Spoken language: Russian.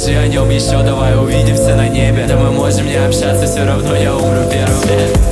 Расскажи о нем еще, давай увидимся на небе. Да мы можем не общаться, все равно я умру первым.